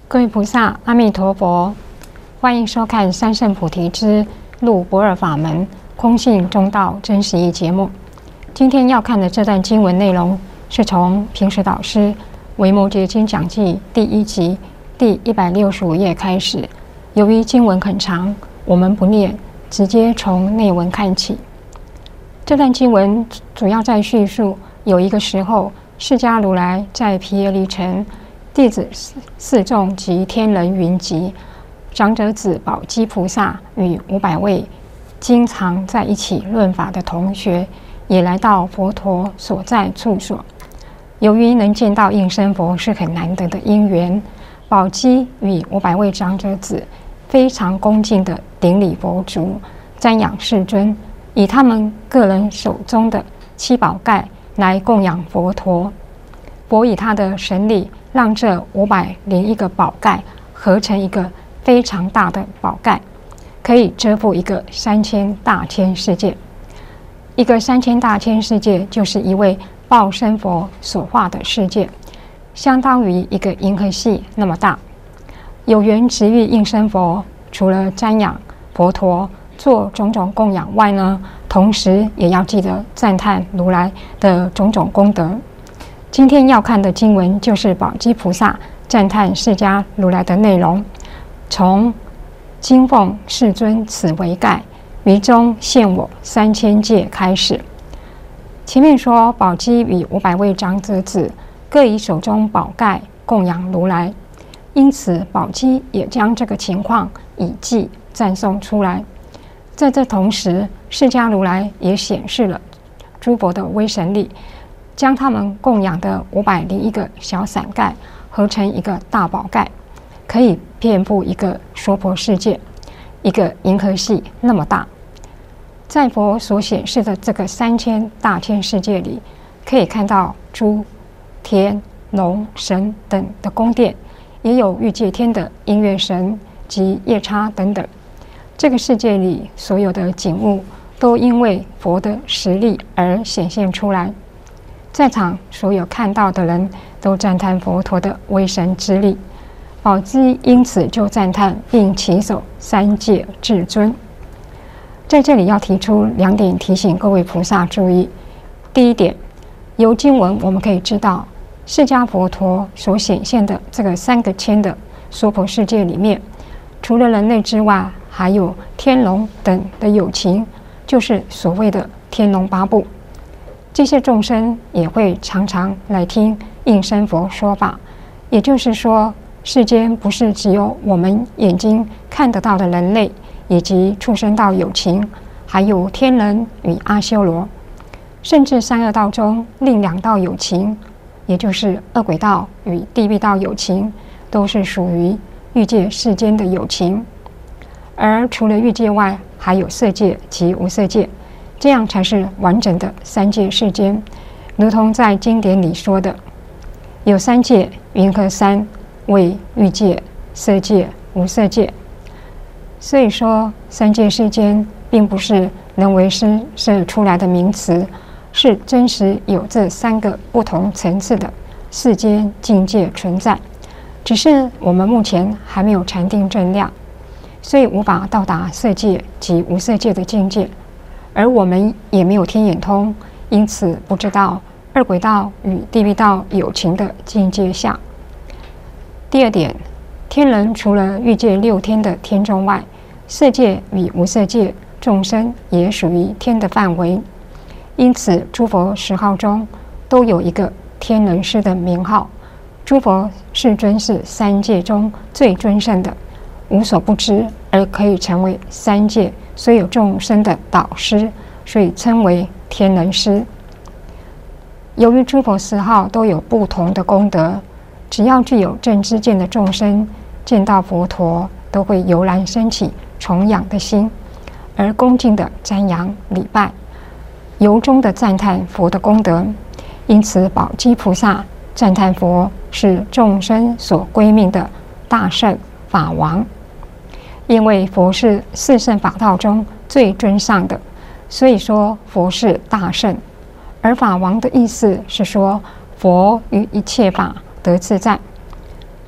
各位菩萨，阿弥陀佛！欢迎收看《三圣菩提之入不二法门，空性中道真实义》节目。今天要看的这段经文内容，是从平时导师《维摩诘经讲记》第1集第165页开始。由于经文很长，我们不念，直接从内文看起。这段经文主要在叙述，有一个时候，释迦如来在毗耶离城，弟子四众及天人云集，长者子宝积菩萨与500位经常在一起论法的同学，也来到佛陀所在处所。由于能见到应身佛是很难得的因缘，宝积与500位长者子非常恭敬地顶礼佛足，瞻仰世尊，以他们个人手中的7宝盖来供养佛陀。佛以他的神力，让这501个宝盖合成一个非常大的宝盖，可以遮覆一个3000大千世界。一个3000大千世界，就是一位报身佛所化的世界，相当于一个银河系那么大。有缘值遇应身佛，除了瞻仰佛陀做种种供养外呢，同时也要记得赞叹如来的种种功德。今天要看的经文就是宝积菩萨赞叹释迦如来的内容，从今奉世尊此为盖，于中现我3000戒开始。前面说宝积与500位长者子各以手中宝盖供养如来，因此宝积也将这个情况以记赞颂出来。在这同时，释迦如来也显示了诸佛的威神力，将他们供养的501个小伞盖合成一个大宝盖，可以遍布一个娑婆世界，一个银河系那么大。在佛所显示的这个3000大千世界里，可以看到诸天龙神等的宫殿，也有欲界天的音乐神及夜叉等等。这个世界里所有的景物，都因为佛的实力而显现出来。在场所有看到的人都赞叹佛陀的威神之力，宝积因此就赞叹并起手3戒至尊。在这里要提出2点提醒各位菩萨注意。第一点，由经文我们可以知道，释迦佛陀所显现的这个3个千的娑婆世界里面，除了人类之外，还有天龙等的有情，就是所谓的天龙八部。这些众生也会常常来听应身佛说法，也就是说，世间不是只有我们眼睛看得到的人类，以及畜生道有情，还有天人与阿修罗，甚至三恶道中另2道有情，也就是恶鬼道与地狱道有情，都是属于欲界世间的有情。而除了欲界外，还有色界及无色界，这样才是完整的3界世间。如同在经典里说的，有3界云何三，为欲界、色界、无色界。所以说3界世间并不是人为施设出来的名词，是真实有这3个不同层次的世间境界存在，只是我们目前还没有禅定正量，所以无法到达色界及无色界的境界，而我们也没有天眼通，因此不知道恶鬼道与地狱道有情的境界相。第二点，天人除了欲界6天的天众外，色界与无色界众生也属于天的范围，因此诸佛10号中都有一个天人师的名号。诸佛世尊是3界中最尊胜的，无所不知，而可以成为3界所有众生的导师，所以称为天人师。由于诸佛10号都有不同的功德，只要具有正知见的众生，见到佛陀都会油然升起崇仰的心，而恭敬的瞻仰礼拜，由衷的赞叹佛的功德。因此宝积菩萨赞叹佛是众生所归命的大圣法王，因为佛是4圣法道中最尊上的，所以说佛是大圣。而法王的意思是说，佛于一切法得自在。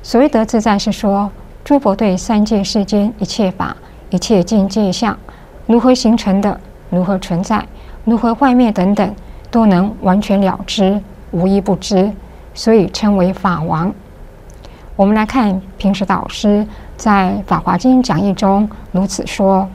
所谓得自在，是说诸佛对三界世间一切法、一切境界相如何形成的、如何存在、如何坏灭等等，都能完全了知，无一不知，所以称为法王。我们来看平时导师在《法华经》讲义中如此说：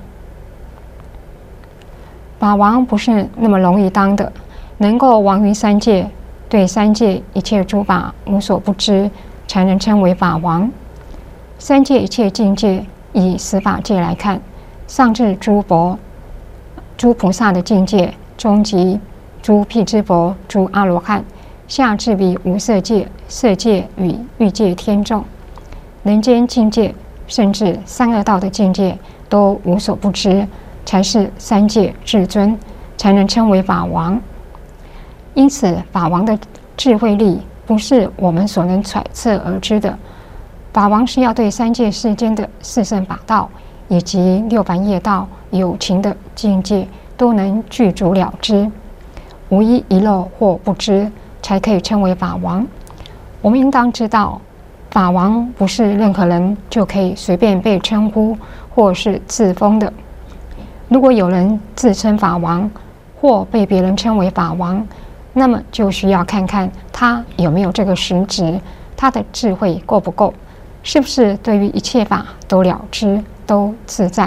法王不是那么容易当的，能够王于三界，对三界一切诸法无所不知，才能称为法王。三界一切境界，以十法界来看，上至诸佛、诸菩萨的境界，中及诸辟支佛、诸阿罗汉，下至彼无色界、色界与欲界天众，人间境界，甚至三恶道的境界，都无所不知，才是三界至尊，才能称为法王。因此，法王的智慧力不是我们所能揣测而知的。法王是要对三界世间的四圣法道以及六凡业道有情的境界都能具足了知，无一遗漏或不知，才可以称为法王。我们应当知道，法王不是任何人就可以随便被称呼或是自封的。如果有人自称法王，或被别人称为法王，那么就需要看看他有没有这个实质，他的智慧够不够，是不是对于一切法都了知，都自在。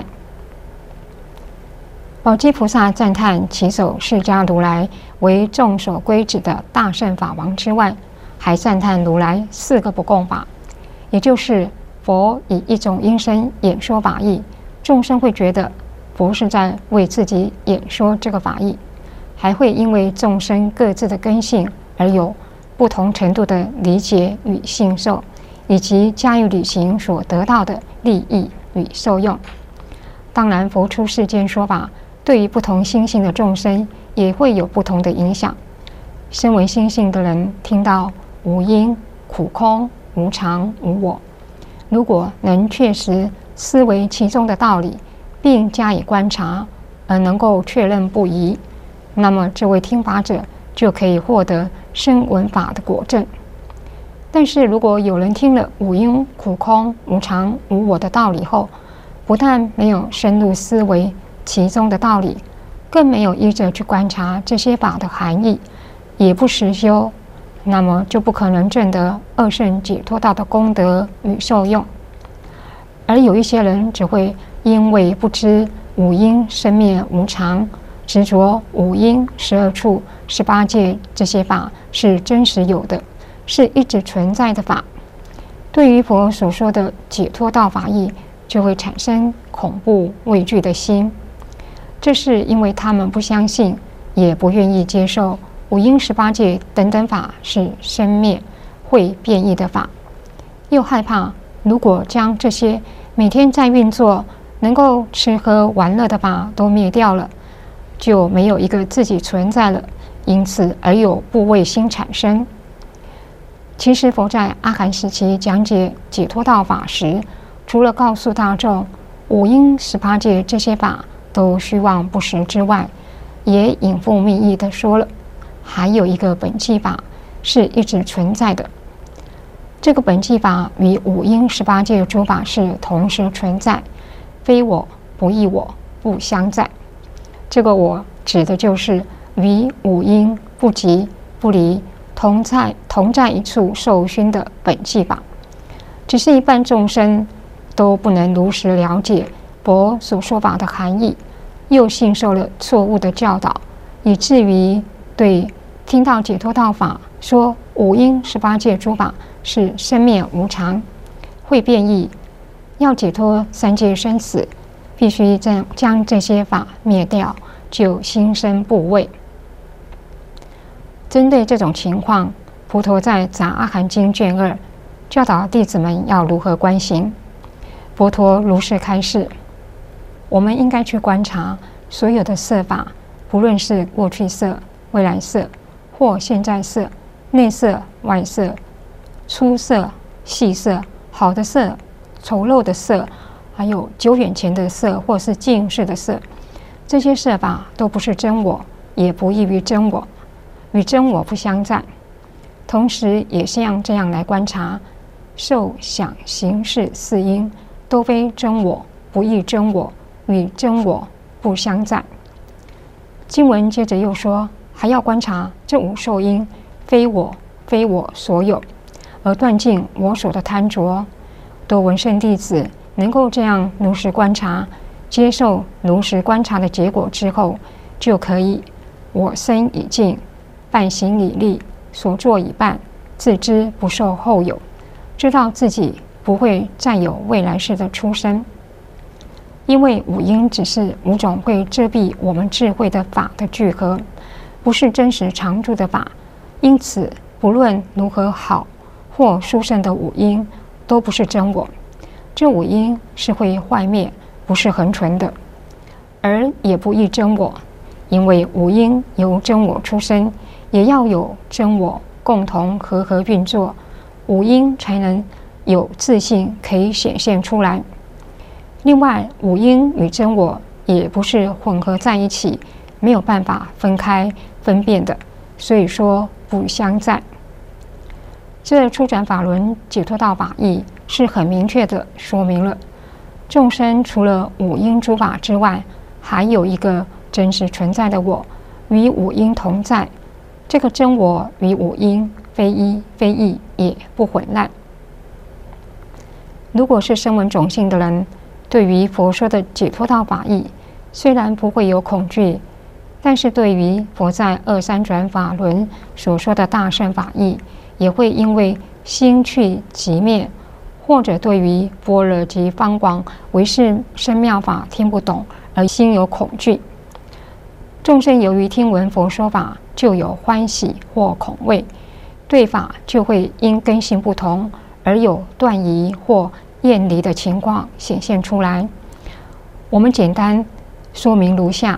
宝积菩萨赞叹其首释迦如来为众所归止的大圣法王之外，还赞叹如来四个不共法，也就是佛以一种音声演说法义，众生会觉得佛是在为自己演说这个法义，还会因为众生各自的根性而有不同程度的理解与信受，以及加以履行所得到的利益与受用。当然，佛出世间说法，对于不同心性的众生也会有不同的影响。身为心性的人，听到无因、苦空、无常、无我，如果能确实思维其中的道理，并加以观察，而能够确认不疑，那么这位听法者就可以获得声闻法的果证。但是如果有人听了无因、苦空、无常、无我的道理后，不但没有深入思维其中的道理，更没有依着去观察这些法的含义，也不实修，那么就不可能证得二圣解脱道的功德与受用。而有一些人只会因为不知五因生灭无常，执着五因、12处、18界这些法是真实有的，是一直存在的法，对于佛所说的解脱道法义，就会产生恐怖畏惧的心。这是因为他们不相信，也不愿意接受五因、18界等等法是生灭会变异的法，又害怕如果将这些每天在运作、能够吃喝玩乐的法都灭掉了，就没有一个自己存在了，因此而有怖畏心产生。其实佛在阿含时期讲解解脱道法时，除了告诉大众五因、18界这些法都虚妄不实之外，也隐覆密意的说了，还有一个本纪法是一直存在的。这个本纪法与五因、18界诸法是同时存在，非我不异我，不相在。这个我指的就是与五因不即不离，同在一处受熏的本纪法。只是一般众生都不能如实了解佛所说法的含义，又信受了错误的教导，以至于对听到解脱道法说五因、18界诸法是生灭无常，会变异，要解脱三界生死，必须将这些法灭掉，就心生怖畏。针对这种情况，佛陀在《杂阿含经》卷2教导弟子们要如何观行。佛陀如是开示：我们应该去观察所有的色法，不论是过去色、未来色，或现在色、内色、外色、粗色、细色、好的色、丑陋的色，还有久远前的色或是近世的色，这些色法都不是真我，也不异于真我，与真我不相在。同时也像这样来观察受想行识四因，都非真我，不异真我，与真我不相在。经文接着又说，还要观察这五受因非我，非我所有，而断尽我所的贪着。多闻圣弟子能够这样如实观察，接受如实观察的结果之后，就可以我身已尽，半行已立，所作已办，自知不受后有，知道自己不会再有未来世的出生。因为五因只是五种会遮蔽我们智慧的法的聚合，不是真实常住的法，因此不论如何好或殊胜的五因，都不是真我。这五因是会坏灭，不是恒存的，而也不异真我。因为五因由真我出生，也要有真我共同和合运作，五因才能有自性可以显现出来。另外，五因与真我也不是混合在一起，没有办法分开分辨的，所以说不相在。这初转法轮解脱道法义是很明确的说明了，众生除了五因诸法之外，还有一个真实存在的我，与五因同在。这个真我与五因非一非异，也不混乱。如果是声闻种性的人，对于佛说的解脱道法义，虽然不会有恐惧，但是对于佛在二三转法轮所说的大乘法义，也会因为心去即灭，或者对于般若及方广唯识深妙法听不懂而心有恐惧。众生由于听闻佛说法，就有欢喜或恐畏，对法就会因根性不同而有断疑或厌离的情况显现出来。我们简单说明如下：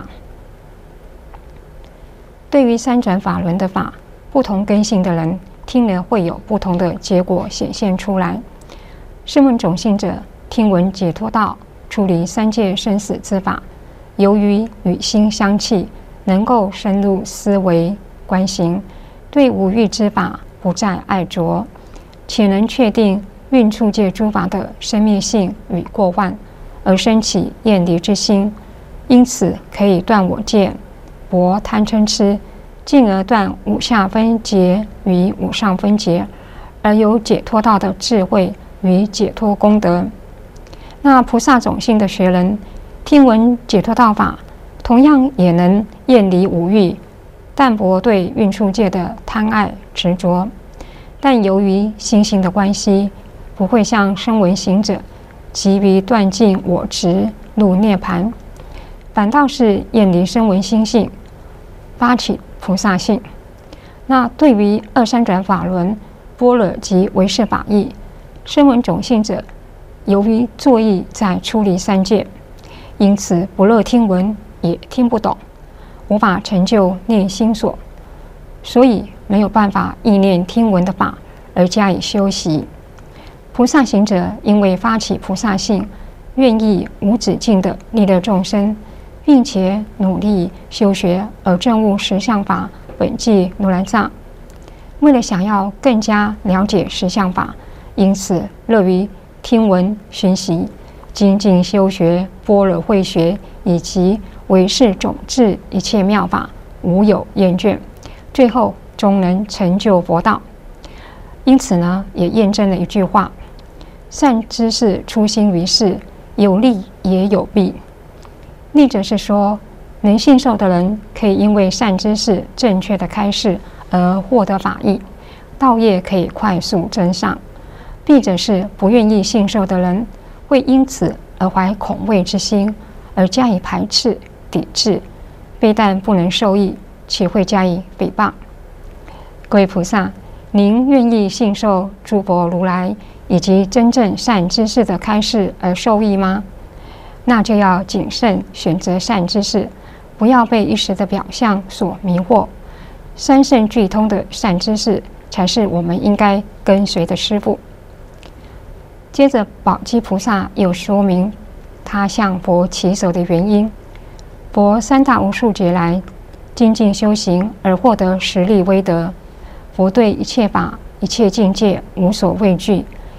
对于三转法轮的法，不同根性的人听了会有不同的结果显现出来。声闻种性者听闻解脱道，处理三界生死之法，由于与心相契，能够深入思维观行，对五欲之法不再爱着，且能确定运处界诸法的生灭性与过患，而生起厌离之心，因此可以断我见、薄贪嗔痴，进而断五下分结与五上分结，而有解脱道的智慧与解脱功德。那菩萨种性的学人听闻解脱道法，同样也能厌离五欲，淡薄对运处界的贪爱执着，但由于心性的关系，不会像声闻行者急于断尽我执入涅盘，反倒是厌离声闻心性，发起菩萨性。那对于二三转法轮、般若及唯识法义，声闻种性者由于作意在出离三界，因此不乐听闻，也听不懂，无法成就念心所，所以没有办法意念听闻的法而加以修习。菩萨行者因为发起菩萨性，愿意无止境的利乐众生，并且努力修学而证悟实相法本寂如来藏。为了想要更加了解实相法，因此乐于听闻熏习，精进修学般若慧学以及唯识种智一切妙法，无有厌倦，最后终能成就佛道。因此呢，也验证了一句话：善知识出心于世，有利也有弊。利者是说，能信受的人可以因为善知识正确的开示而获得法益，道业可以快速增上。弊者是不愿意信受的人，会因此而怀恐畏之心，而加以排斥抵制，非但不能受益，且会加以诽谤。各位菩萨，您愿意信受诸佛如来以及真正善知识的开示而受益吗？那就要谨慎选择善知识，不要被一时的表象所迷惑。三圣俱通的善知识才是我们应该跟随的师父。接着宝积菩萨又说明他向佛起手的原因。佛三大无数劫来精进修行而获得十力威德，佛对一切法一切境界无所畏惧，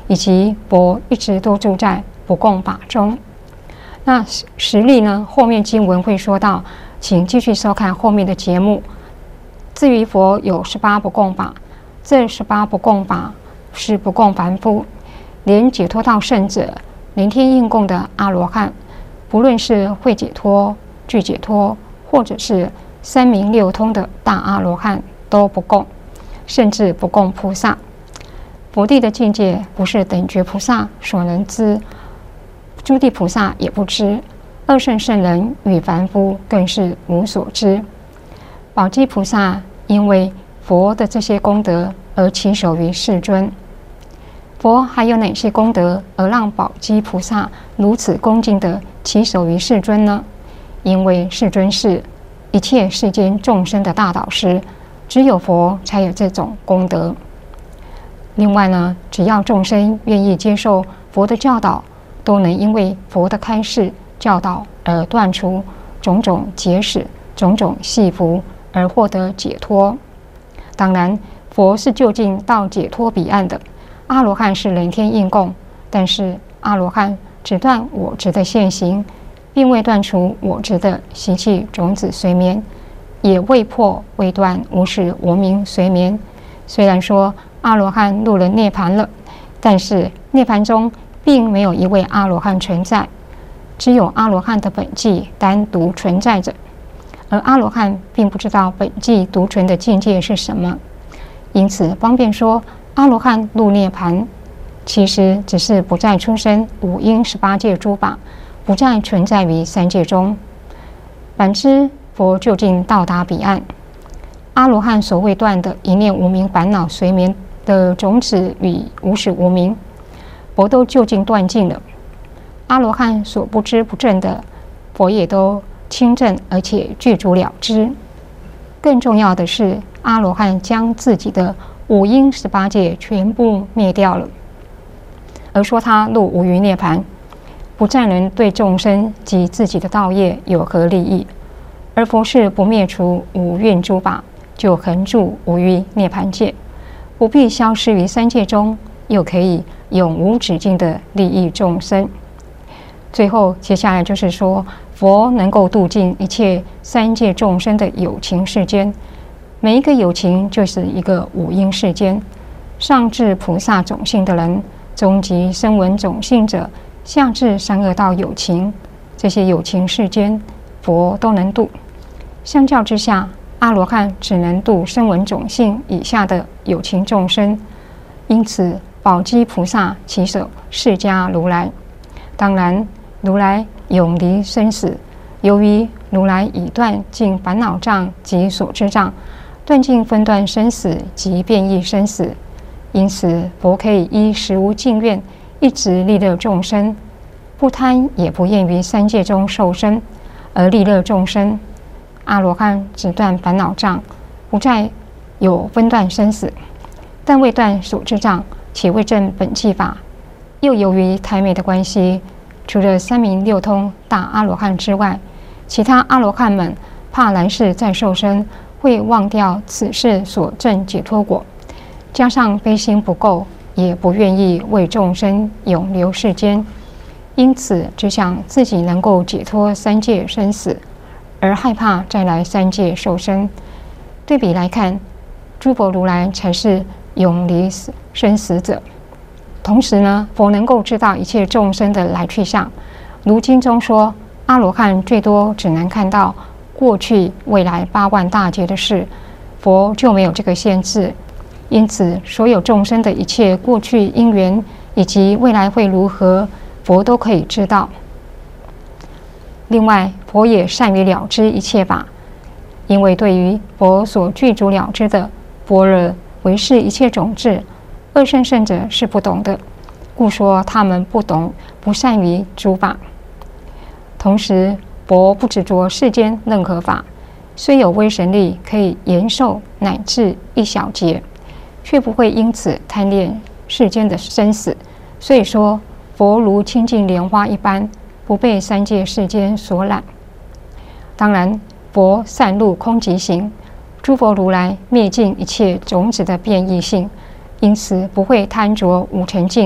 以及佛一直都住在不共法中。那实例呢，后面经文会说到，请继续收看后面的节目。至于佛有18不共法，这18不共法是不共凡夫，连解脱到圣者、连天应供的阿罗汉，不论是会解脱、具解脱，或者是三明六通的大阿罗汉，都不共，甚至不共菩萨。佛地的境界不是等觉菩萨所能知，诸地菩萨也不知，二圣圣人与凡夫更是无所知。宝积菩萨因为佛的这些功德而起手于世尊。佛还有哪些功德而让宝积菩萨如此恭敬地起手于世尊呢？因为世尊是一切世间众生的大导师，只有佛才有这种功德。另外呢，只要众生愿意接受佛的教导，都能因为佛的开示教导而断除种种结使、种种系缚，而获得解脱。当然，佛是就近到解脱彼岸的，阿罗汉是人天应供，但是阿罗汉只断我执的现行，并未断除我执的习气种子随眠，也未破未断无始无明随眠。虽然说阿罗汉入了涅槃了，但是涅槃中并没有一位阿罗汉存在，只有阿罗汉的本际单独存在着，而阿罗汉并不知道本际独存的境界是什么，因此方便说阿罗汉入涅槃，其实只是不再出生五阴18界诸法，不再存在于三界中。反之，佛究竟到达彼岸，阿罗汉所未断的一念无明烦恼随眠的种子与无始无明，佛都究竟断尽了。阿罗汉所不知不证的，佛也都清正而且具足了知。更重要的是，阿罗汉将自己的五阴18界全部灭掉了，而说他入无余涅槃，不再能对众生及自己的道业有何利益。而佛是不灭除五蕴诸法，就恒住无余涅槃界，不必消失于三界中，又可以永无止境的利益众生。最后接下来就是说，佛能够度尽一切三界众生的有情世间，每一个有情就是一个五阴世间，上至菩萨种性的人，中及声闻种性者，下至三恶道有情，这些有情世间佛都能度。相较之下，阿罗汉只能度声闻种性以下的有情众生，因此宝积菩萨起手释迦如来。当然，如来永离生死，由于如来已断尽烦恼障及所知障，断尽分段生死及变异生死，因此佛可以依实无尽愿，一直利乐众生，不贪也不厌于三界中受生，而利乐众生。阿罗汉只断烦恼障，不再有分段生死，但未断所知障，且未证本际法。又由于太昧的关系，除了三明六通大阿罗汉之外，其他阿罗汉们怕来世再受生会忘掉此世所证解脱果，加上悲心不够，也不愿意为众生永留世间，因此只想自己能够解脱三界生死，而害怕再来三界受生。对比来看，诸佛如来才是永离生死者。同时呢，佛能够知道一切众生的来去相。如经中说，阿罗汉最多只能看到过去未来8万大劫的事，佛就没有这个限制。因此，所有众生的一切过去因缘以及未来会如何，佛都可以知道。另外，佛也善于了知一切法，因为对于佛所具足了知的般若唯是一切种智，二圣圣者是不懂的，故说他们不懂，不善于诸法。同时，佛不执着世间任何法，虽有威神力可以延寿乃至一小劫，却不会因此贪恋世间的生死。所以说，佛如清净莲花一般，不被三界世间所染。当然，佛散入空寂行，诸佛如来灭尽一切种子的变异性，因此不会贪着五尘境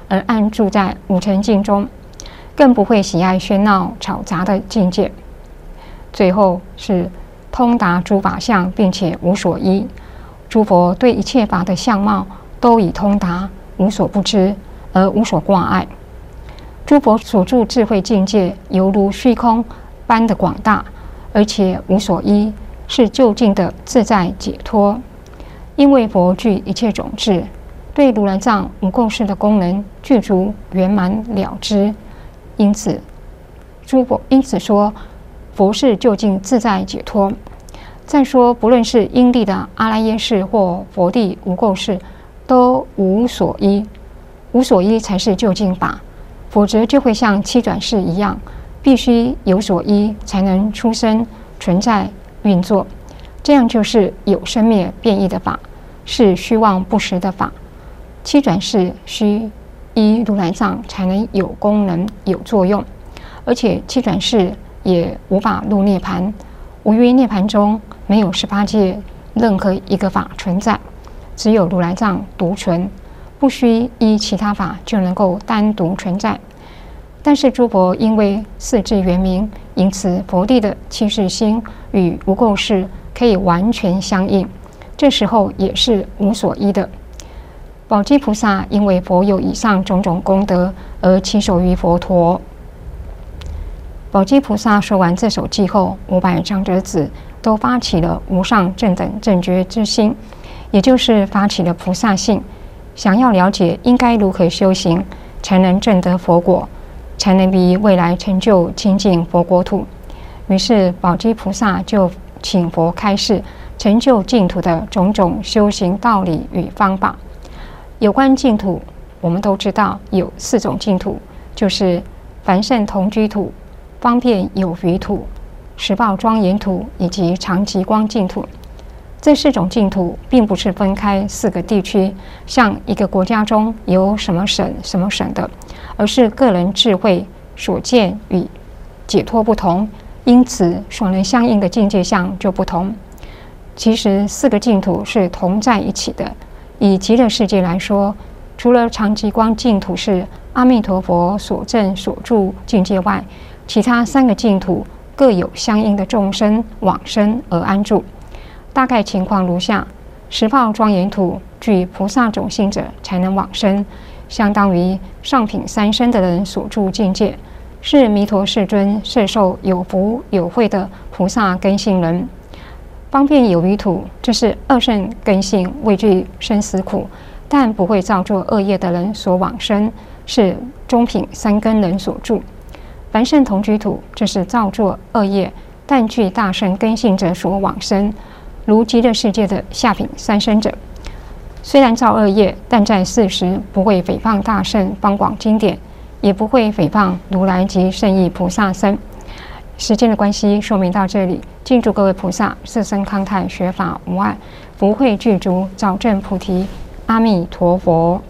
而安住在五尘境中，更不会喜爱喧闹吵杂的境界。最后是通达诸法相，并且无所依。诸佛对一切法的相貌都已通达，无所不知，而无所挂碍。诸佛所住智慧境界，犹如虚空般的广大，而且无所依，是究竟的自在解脱。因为佛具一切种智，对如来藏无垢事的功能具足圆满了知，因此说佛是究竟自在解脱。再说，不论是因地的阿赖耶识或佛地无垢事，都无所依。无所依才是究竟法，否则就会像七转世一样，必须有所依才能出生、存在、运作。这样就是有生灭变异的法，是虚妄不实的法。七转世需依如来藏才能有功能、有作用，而且七转世也无法入涅盘。无于涅盘中没有18界任何一个法存在，只有如来藏独存，不需依其他法就能够单独存在。但是诸佛因为四智圆明，因此佛地的七世心与无垢事可以完全相应，这时候也是无所依的。宝积菩萨因为佛有以上种种功德而起手于佛陀。宝积菩萨说完这首偈后，500长者子都发起了无上正等正觉之心，也就是发起了菩萨性，想要了解应该如何修行才能证得佛果，才能于未来成就清净佛国土。于是宝积菩萨就请佛开示成就净土的种种修行道理与方法。有关净土，我们都知道有4种净土，就是凡圣同居土、方便有余土、实报庄严土以及常寂光净土。这4种净土并不是分开4个地区，像一个国家中有什么省什么省的，而是个人智慧所见与解脱不同，因此所能相应的境界相就不同。其实4个净土是同在一起的。以极乐世界来说，除了常寂光净土是阿弥陀佛所证所住境界外，其他3个净土各有相应的众生往生而安住。大概情况如下：实报庄严土具菩萨种性者才能往生，相当于上品3生的人所住境界，是弥陀世尊摄受有福有慧的菩萨根性人。方便有余土，这是2圣根性畏惧生死苦，但不会造作恶业的人所往生，是中品3根人所住。凡圣同居土，这是造作恶业但具大圣根性者所往生，如极乐世界的下品3生者。虽然造恶业，但在世时不会诽谤大圣方广经典，也不会诽谤如来及圣意菩萨身。时间的关系，说明到这里。敬祝各位菩萨色身康泰，学法无碍，福慧具足，早证菩提。阿弥陀佛。